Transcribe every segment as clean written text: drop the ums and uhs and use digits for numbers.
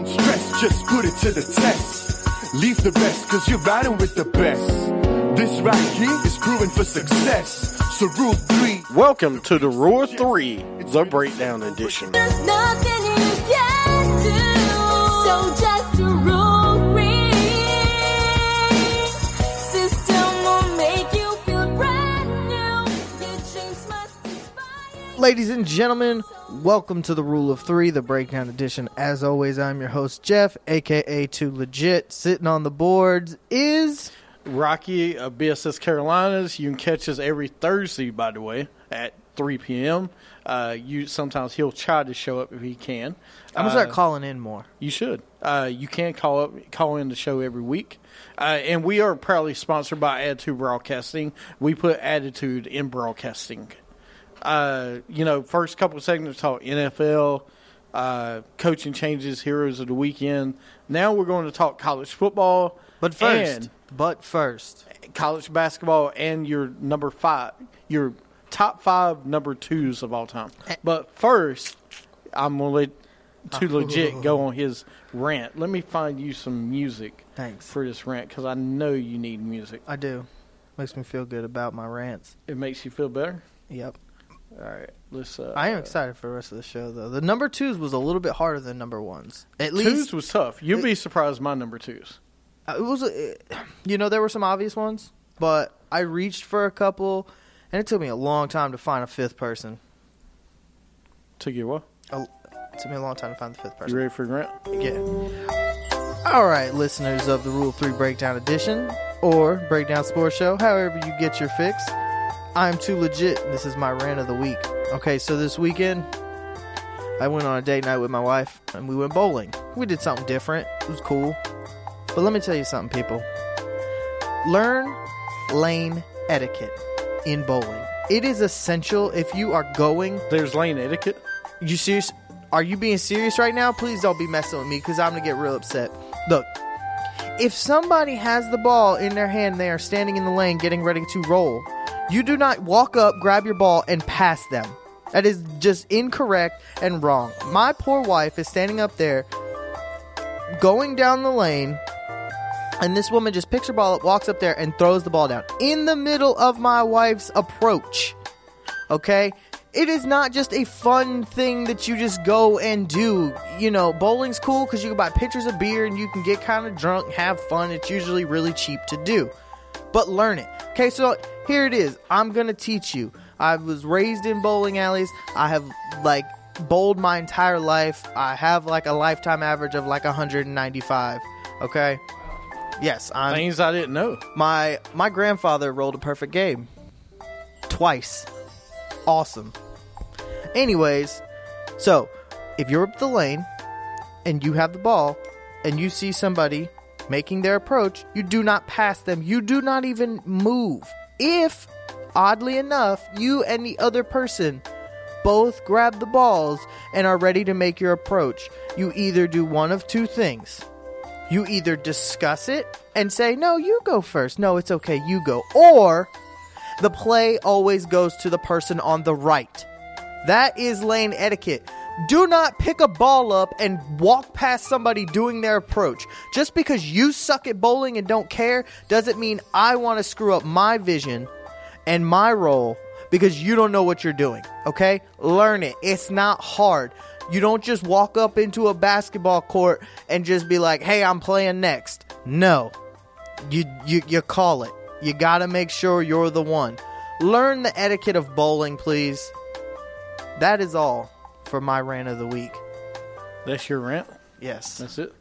don't stress, just put it to the test. Leave the rest, cause you're riding with the best. This right here is proven for success. So Rule 3. Welcome to the Rule 3, the Breakdown Edition. There's nothing you can do, so just rule 3. System will make you feel brand new. Your dreams must inspire. Ladies and gentlemen, welcome to the Rule of 3, the Breakdown Edition. As always, I'm your host, Jeff, a.k.a. Too Legit. Sitting on the boards is... Rocky of BSS Carolinas. You can catch us every Thursday, by the way, at 3 p.m. Sometimes he'll try to show up if he can. I'm going to start calling in more. You should. You can call in the show every week. And we are proudly sponsored by Attitude Broadcasting. We put attitude in broadcasting. First couple of segments talk NFL, coaching changes, heroes of the weekend. Now we're going to talk college football. But first, college basketball and your top 5 number 2s of all time. But first, I'm going to let Too Legit go on his rant. Let me find you some music. Thanks for this rant, because I know you need music. I do. Makes me feel good about my rants. It makes you feel better? Yep. All right, let's. I am excited for the rest of the show, though. The number 2s was a little bit harder than number 1s. At least 2s was tough. You'll be surprised my number 2s. It was, there were some obvious ones, but I reached for a couple, and it took me a long time to find a fifth person. Took you what? It took me a long time to find the fifth person. You ready for Grant? Yeah. All right, listeners of the Rule 3 Breakdown Edition, or Breakdown Sports Show, however you get your fix, I'm Too Legit, and this is my rant of the week. Okay, so this weekend, I went on a date night with my wife, and we went bowling. We did something different. It was cool. But let me tell you something, people. Learn lane etiquette in bowling. It is essential if you are going. There's lane etiquette? You serious? Are you being serious right now? Please don't be messing with me, because I'm going to get real upset. Look, if somebody has the ball in their hand, they are standing in the lane getting ready to roll, you do not walk up, grab your ball, and pass them. That is just incorrect and wrong. My poor wife is standing up there going down the lane, and this woman just picks her ball up, walks up there, and throws the ball down in the middle of my wife's approach. Okay? It is not just a fun thing that you just go and do. Bowling's cool because you can buy pitchers of beer and you can get kind of drunk, have fun. It's usually really cheap to do. But learn it. Okay, so here it is. I'm going to teach you. I was raised in bowling alleys. I have, bowled my entire life. I have, a lifetime average of, 195. Okay? Yes, things I didn't know. My grandfather rolled a perfect game. Twice. Awesome. Anyways, so if you're up the lane and you have the ball and you see somebody making their approach, you do not pass them. You do not even move. If, oddly enough, you and the other person both grab the balls and are ready to make your approach, you either do one of two things. You either discuss it and say, no, you go first. No, it's okay, you go. Or the play always goes to the person on the right. That is lane etiquette. Do not pick a ball up and walk past somebody doing their approach. Just because you suck at bowling and don't care doesn't mean I want to screw up my vision and my role because you don't know what you're doing. Okay? Learn it. It's not hard. You don't just walk up into a basketball court and just be like, hey, I'm playing next. No. You call it. You gotta make sure you're the one. Learn the etiquette of bowling, please. That is all for my rant of the week. That's your rant? Yes. That's it?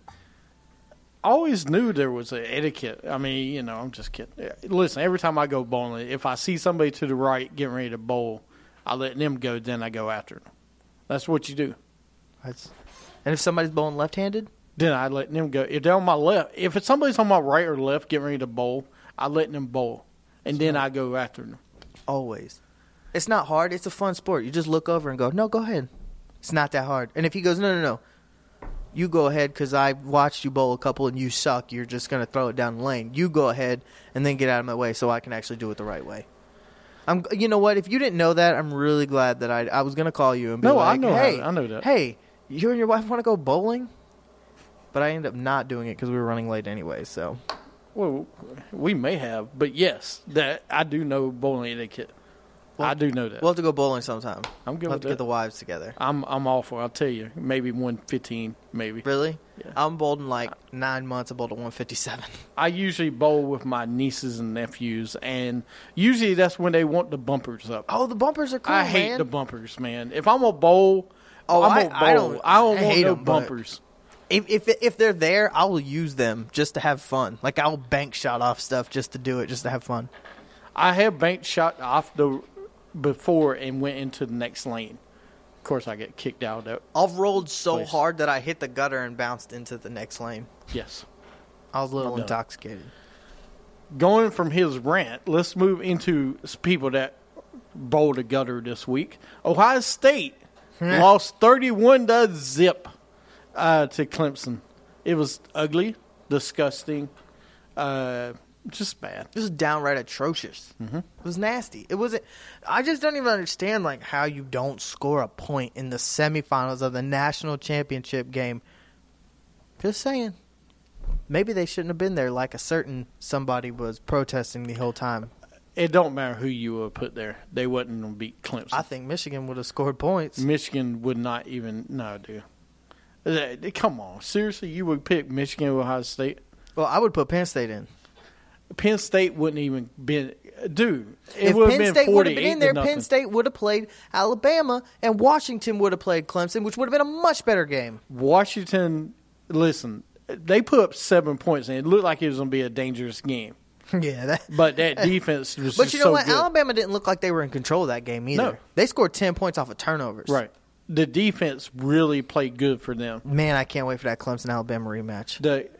I always knew there was an etiquette. I mean, I'm just kidding. Listen, every time I go bowling, if I see somebody to the right getting ready to bowl, I let them go, then I go after them. That's what you do. And if somebody's bowling left-handed? Then I let them go. If they're on my left, if it's somebody's on my right or left getting ready to bowl, I let them bowl. And then I go after them. Always. It's not hard. It's a fun sport. You just look over and go, no, go ahead. It's not that hard. And if he goes, no. You go ahead because I watched you bowl a couple and you suck. You're just going to throw it down the lane. You go ahead and then get out of my way so I can actually do it the right way. You know what? If you didn't know that, I'm really glad that I was going to call you and be like, I know that. Hey, you and your wife want to go bowling? but I ended up not doing it because we were running late anyway. So Well, we may have, but yes, that I do know bowling etiquette. I do know that. we'll have to go bowling sometime. I'm good We'll have with to that. get the wives together. I'm all for it. I'll tell you, maybe 115, maybe. Really? Yeah. I'm bowled in like 9 months. I bowled at 157. I usually bowl with my nieces and nephews, and usually that's when they want the bumpers up. Oh, the bumpers are cool, I hate man. the bumpers, man. If I'm a bowl, Oh, I'm I a bowl. don't- I don't I want hate no 'em, but- bumpers. If they're there, I will use them just to have fun. Like I'll bank shot off stuff just to do it, just to have fun. I have banked shot off the before and went into the next lane. Of course, I get kicked out of that. I've rolled so Place. hard that I hit the gutter and bounced into the next lane. Yes. I was a little Well done. intoxicated. Going from his rant, let's move into people that bowled a gutter this week. Ohio State lost 31-0 to Clemson. It was ugly, disgusting, just bad. This was downright atrocious. Mm-hmm. It was nasty. It wasn't. I just don't even understand like how you don't score a point in the semifinals of the national championship game. Just saying. Maybe they shouldn't have been there. Like a certain somebody was protesting the whole time. It don't matter who you would put there. They wasn't going to beat Clemson. I think Michigan would have scored points. Michigan would not even. No, dude. Come on. Seriously, you would pick Michigan or Ohio State? Well, I would put Penn State in. Penn State wouldn't even been. Dude, it If would have Penn been State would have been 48 in there, to nothing. Penn State would have played Alabama, and Washington would have played Clemson, which would have been a much better game. Washington, listen, they put up 7 points, and it looked like it was going to be a dangerous game. Yeah, But that defense was but just you know so what? good. Alabama didn't look like they were in control of that game either. No. They scored 10 points off of turnovers. Right. The defense really played good for them. Man, I can't wait for that Clemson-Alabama rematch.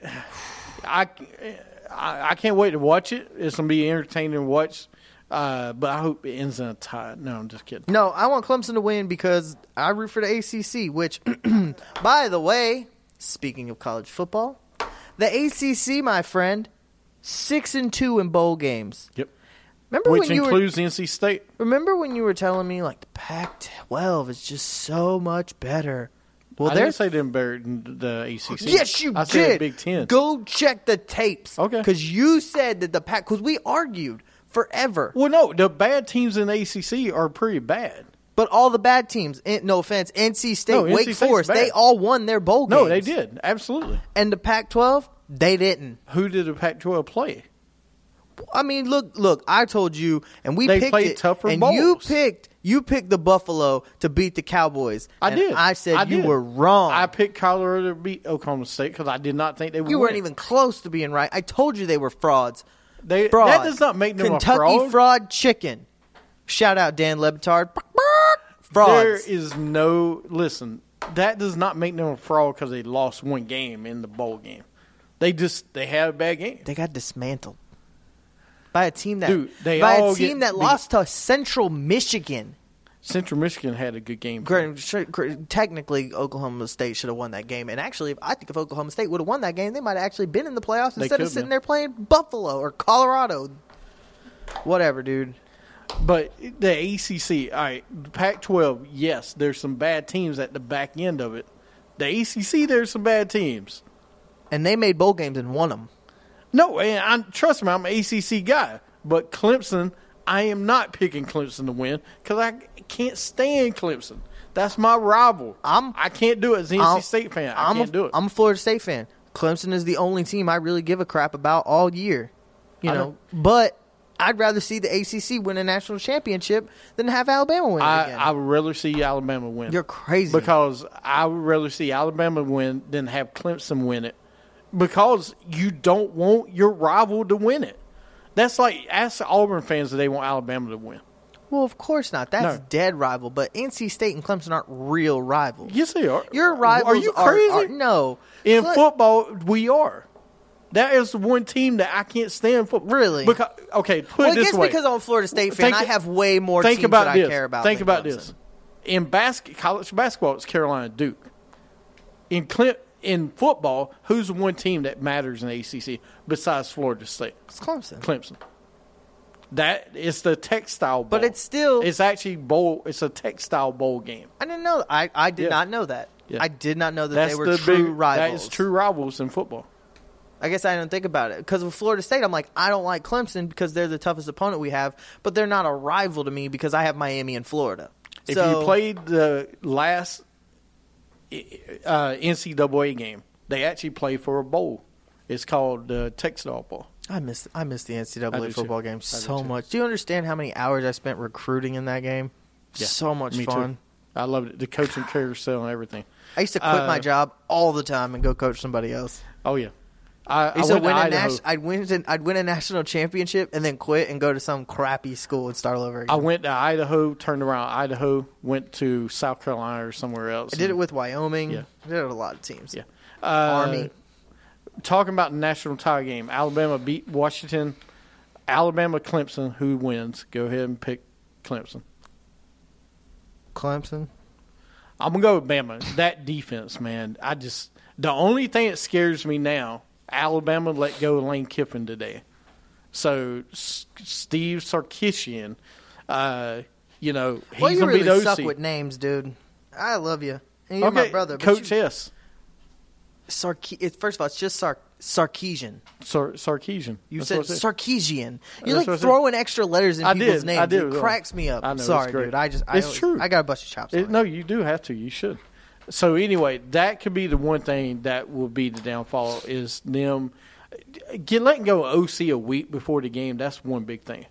I can't wait to watch it. It's going to be entertaining to watch. But I hope it ends in a tie. No, I'm just kidding. No, I want Clemson to win because I root for the ACC, which, by the way, speaking of college football, the ACC, my friend, 6-2 in bowl games. Yep. Remember Which when you includes NC State. Remember when you were telling me like the Pac-12 is just so much better? Well, I they're didn't say them better than the ACC. yes, you I did. said Big Ten. Go check the tapes. Okay. Because you said that the Pac. Because we argued forever. Well, no, the bad teams in the ACC are pretty bad. But all the bad teams, no offense, NC State, No, NC Wake State's Forest, bad. they all won their bowl games. No, they did. Absolutely. And the Pac-12, they didn't. Who did the Pac-12 play? I mean, look. I told you, and we They picked played it. tougher and bowls. you picked the Buffalo to beat the Cowboys. I And did. I said I you did. were wrong. I picked Colorado to beat Oklahoma State because I did not think they would You weren't win. even close to being right. I told you they were frauds. They, Fraud. that does not make them Kentucky a fraud. Fried Chicken. Shout out Dan Lebitard. There Frauds. is no listen. That does not make them a fraud because they lost one game in the bowl game. They had a bad game. They got dismantled by a team that Dude, they by all a team get that beat. lost to Central Michigan. Central Michigan had a good game. Technically, Oklahoma State should have won that game. And actually, I think if Oklahoma State would have won that game, they might have actually been in the playoffs They instead of could've sitting been. there playing Buffalo or Colorado. Whatever, dude. But the ACC, all right, the Pac-12, yes, there's some bad teams at the back end of it. The ACC, there's some bad teams. And they made bowl games and won them. No, and trust me, I'm an ACC guy. But Clemson, I am not picking Clemson to win because I can't stand Clemson. That's my rival. I can't do it as an NC State fan. I can't do it. I'm a Florida State fan. Clemson is the only team I really give a crap about all year. You I know, know. but I'd rather see the ACC win a national championship than have Alabama win it again. I would rather see Alabama win. You're crazy. Because I would rather see Alabama win than have Clemson win it. Because you don't want your rival to win it. That's like, ask the Auburn fans if they want Alabama to win. Well, of course not. That's No. dead rival. But NC State and Clemson aren't real rivals. Yes, they are. Your rivals Are you crazy? are no. In Cle- football, we are. That is the one team that I can't stand football. Really? Because, okay, put Well, it I this guess way. because I'm a Florida State fan, Think- I have way more Think teams about that this. I care about. Think than about Clemson. this. In college basketball, it's Carolina Duke. In football, who's the one team that matters in the ACC besides Florida State? It's Clemson. Clemson. That is the textile bowl. But it's still- It's actually bowl. It's a textile bowl game. I didn't know. I did Yeah. not know that. Yeah. I did not know that That's they were the true big, rivals. That is true rivals in football. I guess I didn't think about it. Because with Florida State, I'm like, I don't like Clemson because they're the toughest opponent we have, but they're not a rival to me because I have Miami and Florida. If So- you played the last NCAA game, they actually play for a bowl. It's called Texas Bowl. I miss the I do NCAA too. football game I do so too. much. Do you understand how many hours I spent recruiting in that game? Yeah, So much me fun. too. I loved it. The coaching carousel and everything. I used to quit my job all the time and go coach somebody else. Oh yeah, I used to went win to a Idaho. I'd win a national championship and then quit and go to some crappy school and start all over I again. went to Idaho, turned around Idaho, went to South Carolina or somewhere else. I did it with Wyoming. Yeah. I did it with a lot of teams. Yeah. Army. Talking about the national tie game, Alabama beat Washington. Alabama, Clemson. Who wins? Go ahead and pick Clemson. Clemson. I'm gonna go with Bama. That defense, man. The only thing that scares me now, Alabama let go of Lane Kiffin today. So Steve Sarkisian, he's Well, you gonna be really the suck OC. with names, dude. I love you. And you're Okay, my brother. but Coach you- S. First of all, it's just Sarkeesian. Sarkisian. You That's said what I Sarkeesian. That's You're like what I said. throwing extra letters in I people's did. names. I did. It cracks me up. I know, it's Sorry, great. dude. It's true. I got to bust your chops. on it. No, you do have to. You should. So anyway, that could be the one thing that will be the downfall is them letting go of OC a week before the game. That's one big thing.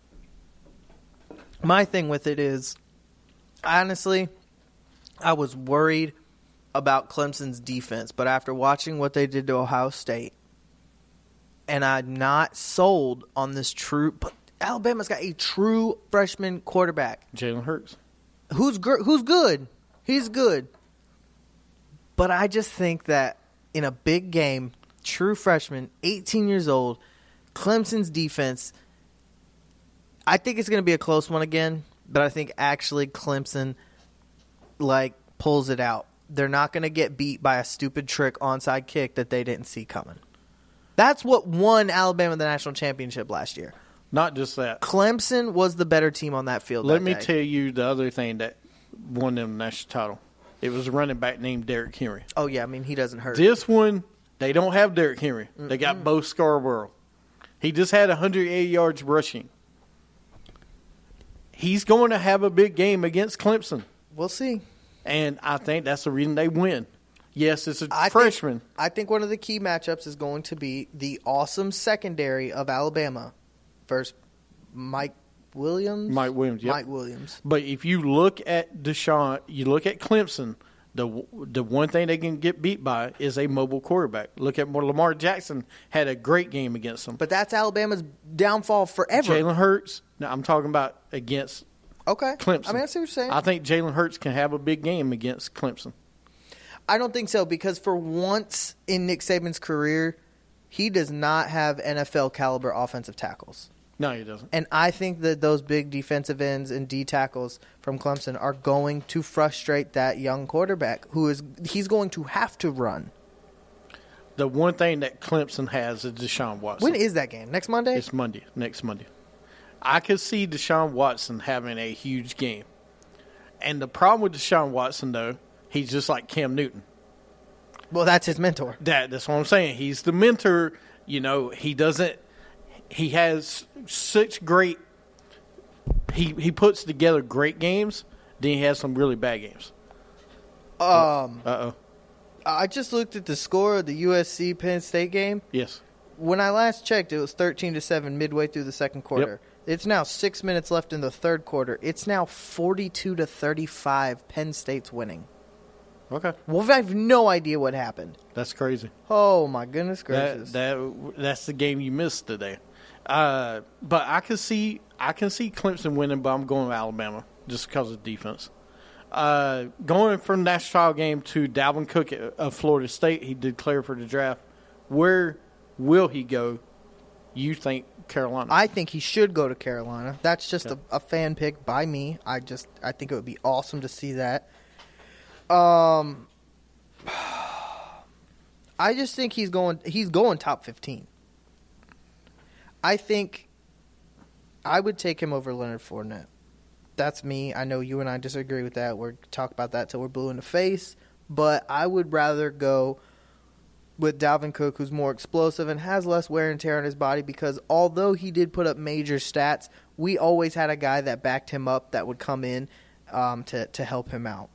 My thing with it is, honestly, I was worried about Clemson's defense, but after watching what they did to Ohio State, and I'm not sold on this true. But Alabama's got a true freshman quarterback Jalen Hurts. who's good. He's good, but I just think that in a big game, true freshman, 18 years old, Clemson's defense. I think it's going to be a close one again, but I think actually Clemson pulls it out. They're not going to get beat by a stupid trick onside kick that they didn't see coming. That's what won Alabama the national championship last year. Not just that. Clemson was the better team on that field. Let me tell you the other thing that won them the national title. It was a running back named Derrick Henry. Oh yeah, I mean he doesn't hurt. This one, they don't have Derrick Henry. They got Bo Scarborough. He just had 180 yards rushing. He's going to have a big game against Clemson. We'll see. And I think that's the reason they win. Yes, it's a freshman. I think one of the key matchups is going to be the awesome secondary of Alabama versus Mike Williams. Mike Williams, yep. Mike Williams. But if you look at Deshaun, you look at Clemson, the one thing they can get beat by is a mobile quarterback. Look at Lamar Jackson had a great game against them. But that's Alabama's downfall forever. Jalen Hurts, now I'm talking about against Okay. Clemson. I mean, I see what you're saying. I think Jalen Hurts can have a big game against Clemson. I don't think so because for once in Nick Saban's career, he does not have NFL caliber offensive tackles. No, he doesn't. And I think that those big defensive ends and D tackles from Clemson are going to frustrate that young quarterback he's going to have to run. The one thing that Clemson has is Deshaun Watson. When is that game? Next Monday? It's Monday, next Monday. I could see Deshaun Watson having a huge game. And the problem with Deshaun Watson, though, he's just like Cam Newton. Well, that's his mentor. That's what I'm saying. He's the mentor. You know, he has such great, he puts together great games, then he has some really bad games. Uh-oh. I just looked at the score of the USC Penn State game. Yes. When I last checked, it was 13-7 midway through the second quarter. Yep. It's now 6 minutes left in the third quarter. It's now 42-35. Penn State's winning. Okay. Well, I have no idea what happened. That's crazy. Oh my goodness gracious! That's the game you missed today. But I can see Clemson winning, but I'm going with Alabama just because of defense. Going from national title game to Dalvin Cook of Florida State, he declared for the draft. Where will he go? You think Carolina? I think he should go to Carolina. That's just a fan pick by me. I think it would be awesome to see that. I just think he's going top 15. I think I would take him over Leonard Fournette. That's me. I know you and I disagree with that. We'll talk about that till we're blue in the face. but I would rather go with Dalvin Cook, who's more explosive and has less wear and tear on his body, because although he did put up major stats, we always had a guy that backed him up that would come in to help him out.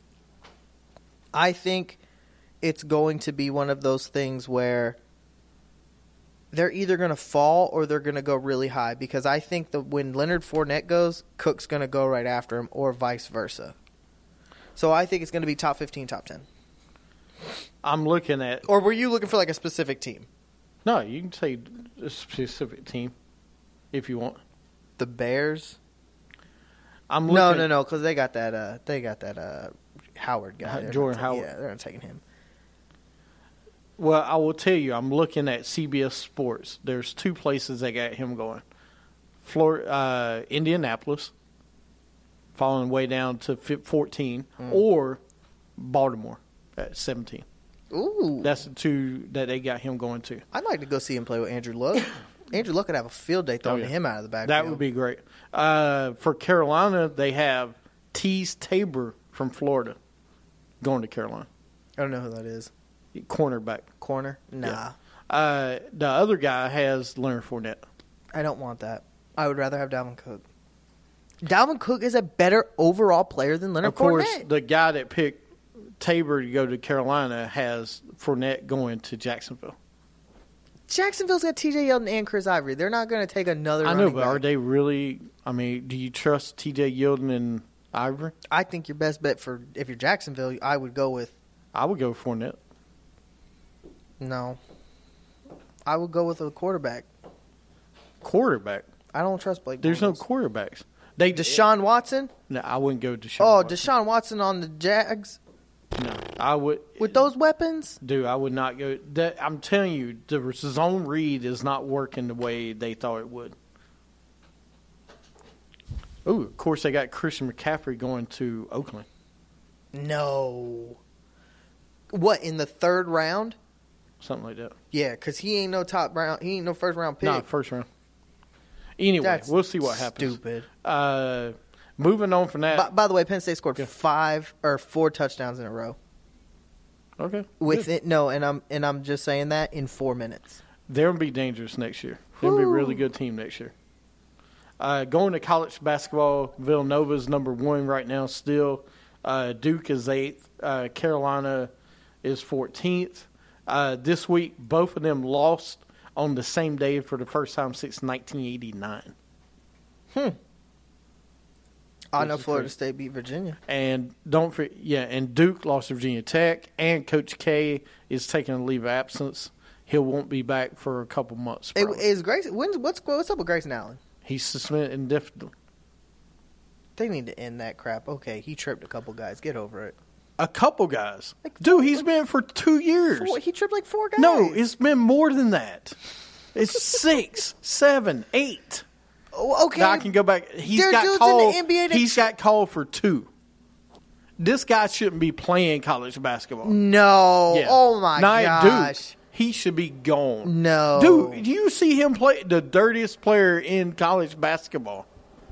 I think it's going to be one of those things where they're either going to fall or they're going to go really high, because I think that when Leonard Fournette goes, Cook's going to go right after him, or vice versa. So I think it's going to be top 15, top 10. I'm looking at. Or were you looking for like a specific team? No, you can say a specific team if you want. The Bears? I'm No, looking, because they got that Howard guy. They're Jordan not Howard. Yeah, they're not taking him. Well, I will tell you, I'm looking at CBS Sports. There's two places that got him going. Indianapolis, falling way down to 14, or Baltimore at 17. Ooh. That's the two that they got him going to. I'd like to go see him play with Andrew Luck. Andrew Luck could have a field day throwing yeah. him out of the backfield. That would be great. For Carolina, they have Tease Tabor from Florida going to Carolina. I don't know who that is. Cornerback. Corner? Nah. Yeah. The other guy has Leonard Fournette. I don't want that. I would rather have Dalvin Cook. Dalvin Cook is a better overall player than Leonard Of course, Fournette. the guy that picked Tabor to go to Carolina has Fournette going to Jacksonville. Jacksonville's got T.J. Yeldon and Chris Ivory. They're not going to take another I know, running but back. are they really? I mean, do you trust T.J. Yeldon and Ivory? I think your best bet for if you're Jacksonville, I would go with I would go with Fournette. no. I would go with a quarterback. Quarterback. I don't trust Blake. There's no Bortles. quarterbacks. They Deshaun Watson. No, I wouldn't go Deshaun. Oh, Watson. Deshaun Watson on the Jags No, I would. with those weapons. Dude, I would not go. I'm telling you, the zone read is not working the way they thought it would. Oh, of course, they got Christian McCaffrey going to Oakland. No. What, in the third round? Something like that. Yeah, because he ain't no top round. He ain't no first round pick. No, first round. Anyway, That's we'll see what happens. Stupid. Moving on from that. By the way, Penn State scored Yeah. 4 touchdowns in a row. Okay. With good. it, no, and I'm just saying that in 4 minutes. They're going to be dangerous next year. They're going to be a really good team next year. Going to college basketball, Villanova's number 1 right now still. Duke is 8th. Carolina is 14th. This week, both of them lost on the same day for the first time since 1989. I know is Florida crazy. State beat Virginia. And don't forget, and Duke lost to Virginia Tech, and Coach K is taking a leave of absence. He won't be back for a couple months. probably. Is Grayson? What's up with Grayson Allen? He's suspended indefinitely. They need to end that crap. Okay, he tripped a couple guys. Get over it. A couple guys. Like Dude, he's been for 2 years. He tripped like 4 guys. No, it's been more than that. It's 6, 7, 8. Oh, okay. Now I can go back. He's There are got dudes called. in the NBA that He's got called for 2. This guy shouldn't be playing college basketball. No. Yeah. Oh my Not at gosh. Duke. He should be gone. No. Dude, do you see him play the dirtiest player in college basketball?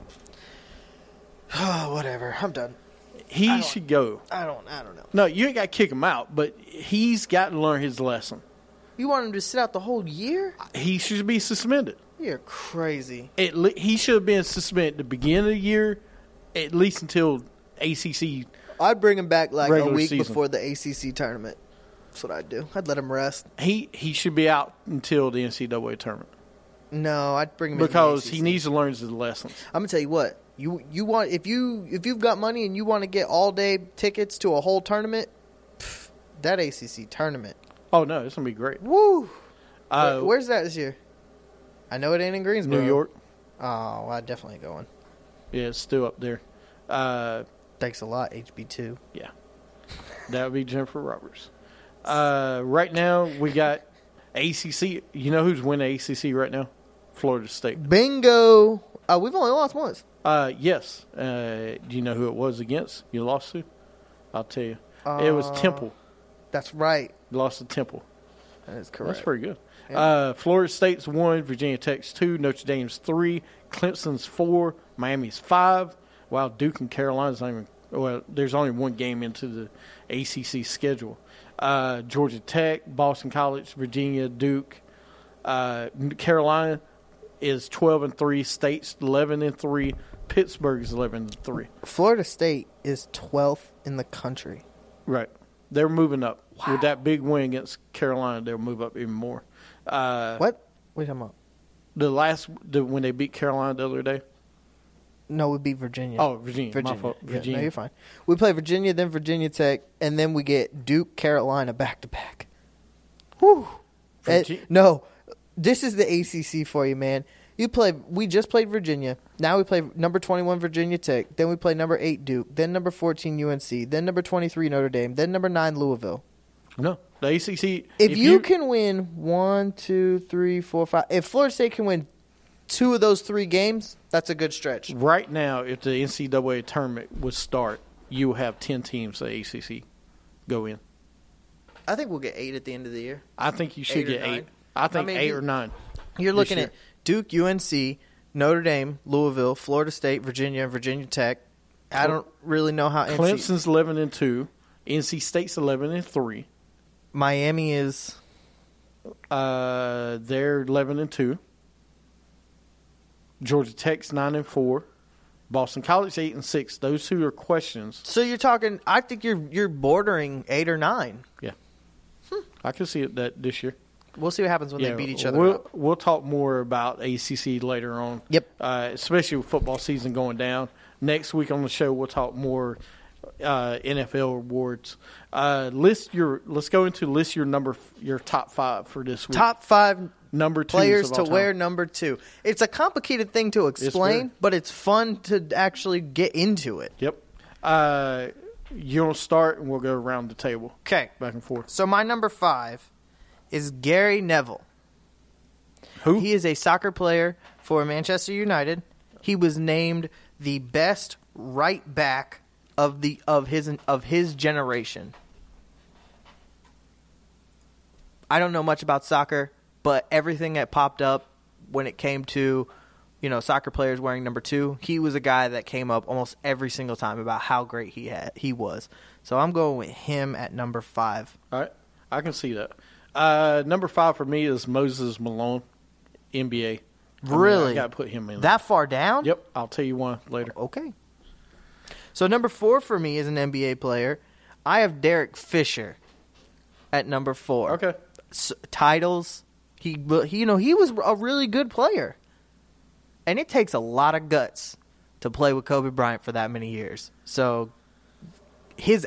Oh, whatever. I'm done. He should go. I don't know. No, you ain't got to kick him out, but he's got to learn his lesson. You want him to sit out the whole year? He should be suspended. You're crazy. He should have been suspended at the beginning of the year, at least until ACC. I'd bring him back like a Regular week season. before the ACC tournament. That's what I'd do. I'd let him rest. He should be out until the NCAA tournament No, I'd bring him because in the he ACC. needs to learn his lessons. I'm gonna tell you what. You want if you've got money and you want to get all day tickets to a whole tournament, that ACC tournament. Oh no, it's gonna be great. Woo! Uh, Where's that this year? I know it ain't in Greensboro. New York. Oh, well, I definitely ain't going. Yeah, it's still up there. Thanks a lot, HB2. Yeah, that would be Jennifer Roberts. Right now we got ACC. You know who's winning ACC right now? Florida State. Bingo! We've only lost once. Yes. Do you know who it was against? You lost to? I'll tell you. It was Temple. That's right. You lost to Temple. That is correct. That's pretty good. Florida State's 1, Virginia Tech's 2, Notre Dame's 3, Clemson's 4, Miami's 5. While Duke and Carolina's not even Well, there's only one game into the ACC schedule. Georgia Tech, Boston College, Virginia, Duke, Carolina is 12-3, State's 11-3, Pittsburgh's 11-3. Florida State is 12th in the country. Right, they're moving up with that big win against Carolina. They'll move up even more. What? What are you talking about? When they beat Carolina the other day. No, we beat Virginia. Oh, Virginia. My fault. Yeah, Virginia. no, you're fine. We play Virginia, then Virginia Tech, and then we get Duke, Carolina back to back. Whew. No, this is the ACC for you, man. We just played Virginia. Now we play number 21 Virginia Tech. Then we play number 8 Duke. Then number 14 UNC. Then number 23 Notre Dame. Then number 9 Louisville. No, the ACC. If you can win 1, 2, 3, 4, 5. If Florida State can win 2 of those 3 games, that's a good stretch. Right now, if the NCAA tournament would start, you will have 10 teams the ACC go in. I think we'll get 8 at the end of the year. I think you should 8 or get 8. 9. I think I mean, 8 or 9. You're looking year. at Duke, UNC, Notre Dame, Louisville, Florida State, Virginia, Virginia Tech. I don't really know how Clemson's 11-2. NC State's 11-3. Miami is. They're 11-2. Georgia Tech's 9-4. Boston College 8-6. Those 2 are questions. So you're talking. I think you're bordering 8 or 9. Yeah, I can see it that this year. We'll see what happens when they beat each other up. We'll talk more about ACC later on. Yep. Especially with football season going down. Next week on the show, we'll talk more NFL awards. Let's go into your top 5 for this week. Top 5 number 2 players to wear number 2. It's a complicated thing to explain, but it's fun to actually get into it. Yep. You'll start, and we'll go around the table. Okay. Back and forth. So my number 5 is Gary Neville. Who? He is a soccer player for Manchester United. He was named the best right back of his generation. I don't know much about soccer, but everything that popped up when it came to, soccer players wearing number 2, he was a guy that came up almost every single time about how great he was. So I'm going with him at number 5. All right. I can see that. Number 5 for me is Moses Malone, NBA. Really? I got to put him in. That far down? Yep. I'll tell you one later. Okay. So number 4 for me is an NBA player. I have Derek Fisher at number 4. Okay. Titles. He was a really good player. And it takes a lot of guts to play with Kobe Bryant for that many years. So his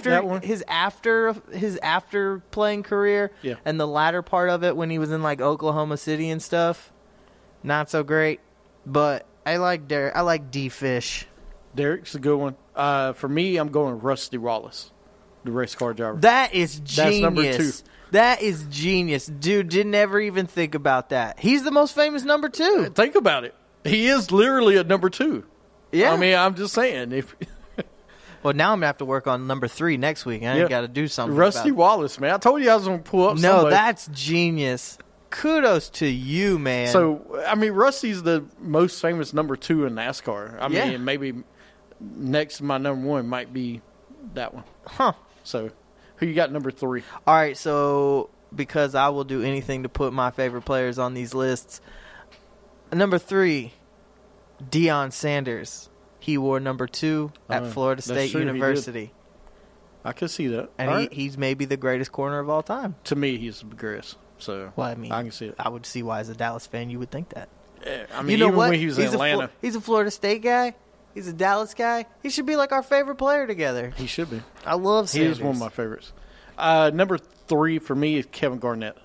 after playing career and the latter part of it when he was in like Oklahoma City and stuff, not so great. But I like Derek. I like D Fish. Derek's a good one. For me, I'm going Rusty Wallace, the race car driver. That is genius. That's number 2. That is genius. Dude, didn't ever even think about that. He's the most famous number 2. Think about it. He is literally a number 2. Yeah. I mean, I'm just saying. Well, now I'm going to have to work on number 3 next week. I got to do something Rusty Wallace, man. I told you I was going to pull up No, somebody. That's genius. Kudos to you, man. So, I mean, Rusty's the most famous number 2 in NASCAR. I mean, maybe next to my number 1 might be that one. Huh. So, who you got number 3? All right, so because I will do anything to put my favorite players on these lists. Number 3, Deion Sanders. He wore number 2 at Florida State University. I could see that. And he's maybe the greatest corner of all time. To me, he's the greatest. So, well, I mean, I can see it. I would see why, as a Dallas fan, you would think that. I mean, even when he was in Atlanta. He's a Florida State guy. He's a Dallas guy. He should be like our favorite player together. He should be. I love Sanders. He is one of my favorites. Number 3 for me is Kevin Garnett.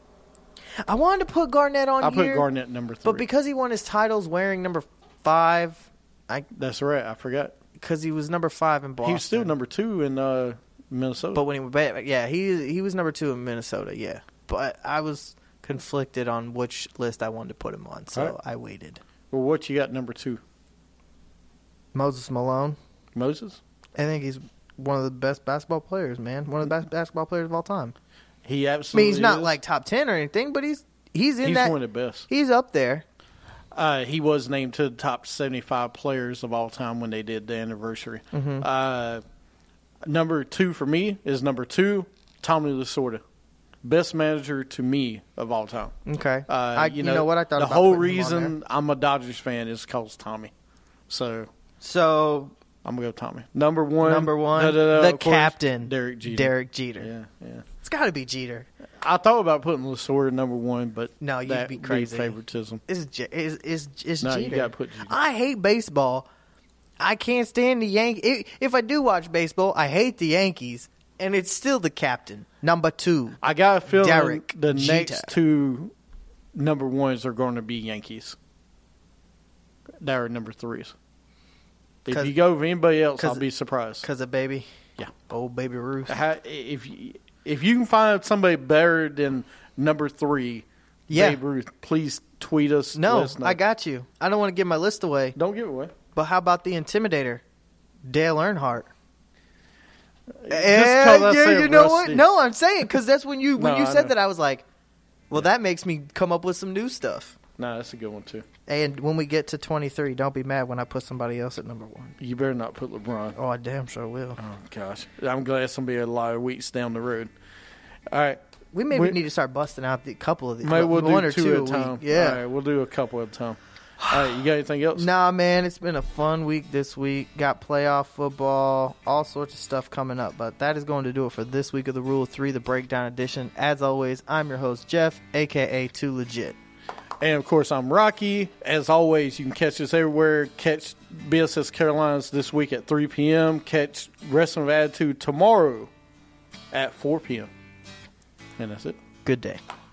I wanted to put Garnett on here. I put Garnett number 3. But because he won his titles wearing number 5, that's right. I forgot. Because he was number 5 in Boston. He was still number 2 in Minnesota. But when he went back, he was number 2 in Minnesota. Yeah, but I was conflicted on which list I wanted to put him on, so I waited. Well, what you got number 2? Moses Malone. Moses? I think he's one of the best basketball players, man. One of the best basketball players of all time. He absolutely he's not like top 10 or anything, but he's one of the best. He's up there. He was named to the top 75 players of all time when they did the anniversary. Number 2 for me is number 2, Tommy Lasorda. Best manager to me of all time. Okay. You know what? I thought the about whole putting him on reason I'm a Dodgers fan is because Tommy. So I'm going to go Tommy. Number one, the of course, captain, Derek Jeter. Derek Jeter. Yeah. It's got to be Jeter. I thought about putting Lasorda number 1, but No, you'd that be would crazy. favoritism. It's No, Jeter. you gotta put Jeter. I hate baseball. I can't stand the Yankees. If I do watch baseball, I hate the Yankees, and it's still the captain, number 2. I got a feeling Derek the Jeter. next 2 number 1s are going to be Yankees. That are number 3s. If you go with anybody else, I'll be surprised. Because of baby. Yeah. Old Baby Ruth. If you can find somebody better than number 3, Yeah. Babe Ruth, please tweet us. No, let us know. I got you. I don't want to give my list away. Don't give it away. But how about the Intimidator? Dale Earnhardt. Just 'cause I said you know Rusty. what? No, I'm saying because that's when you No, I said know. that I was like, well, that makes me come up with some new stuff. Nah, that's a good one too. And when we get to 23, don't be mad when I put somebody else at number 1. You better not put LeBron. Oh, I damn sure will. Oh gosh, I'm glad it's gonna be a lot of weeks down the road. All right, We maybe need to start busting out the couple of these. maybe we'll one do or 2 two at a a time. week. Yeah. All right, we'll do a couple at a time. All right, you got anything else? Nah, man, it's been a fun week this week. Got playoff football, all sorts of stuff coming up. But that is going to do it for this week of the Rule 3, the Breakdown Edition. As always, I'm your host, Jeff, a.k.a. Too Legit. And of course, I'm Rocky. As always, you can catch us everywhere. Catch BSS Carolinas this week at 3 p.m. Catch Wrestling with Attitude tomorrow at 4 p.m. And that's it. Good day.